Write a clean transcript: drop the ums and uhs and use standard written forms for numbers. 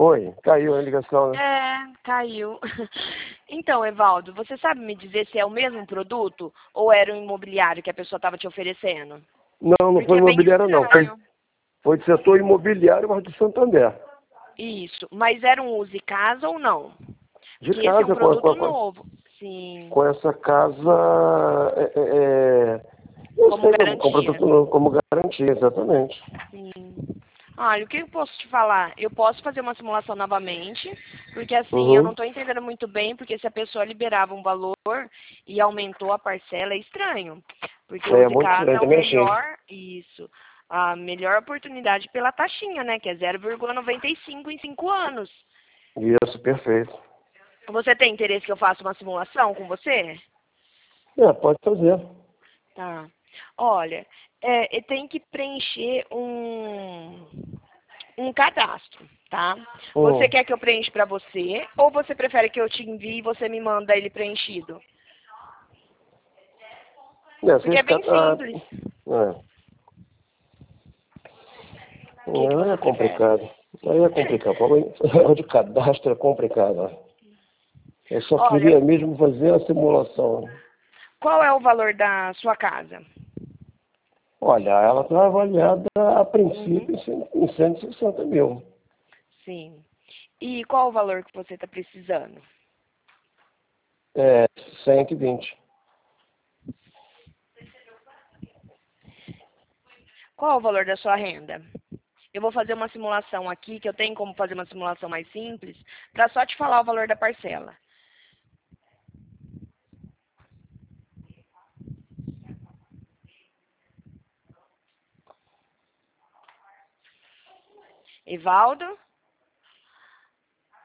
Oi, caiu a ligação, né? Caiu. Então, Evaldo, você sabe me dizer se é o mesmo produto ou era um imobiliário que a pessoa estava te oferecendo? Não, não Porque foi é bem imobiliária, não. estranho. Foi do setor imobiliário, mas do Santander. Isso. Mas era um use casa ou não? De Porque esse é um casa, produto novo. Sim. com essa casa, eu Como sei, com garantia. produto novo, como garantia, exatamente. Sim. Olha, o que eu posso te falar? Eu posso fazer uma simulação novamente, porque assim, eu não Uhum. estou entendendo muito bem, porque se a pessoa liberava um valor e aumentou a parcela, é estranho. Porque o É de muito casa estranho, é o também achei. melhor, isso, a melhor oportunidade pela taxinha, né? Que é 0,95 em 5 anos. Isso, perfeito. Você tem interesse que eu faça uma simulação com você? Pode fazer. Tá. Olha, tem que preencher um cadastro, tá? Você Hum. quer que eu preencha para você ou você prefere que eu te envie e você me manda ele preenchido? Porque Vocês é bem simples. O que Aí você é prefere? complicado. Aí é complicado. O de cadastro é complicado. Eu só Olha, queria mesmo fazer a simulação. qual é o valor da sua casa? Olha, ela está avaliada a Uhum. princípio em 160 mil. Sim. E qual o valor que você está precisando? É, 120. Qual é o valor da sua renda? Eu vou fazer uma simulação aqui, que eu tenho como fazer uma simulação mais simples, para só te falar o valor da parcela. Evaldo?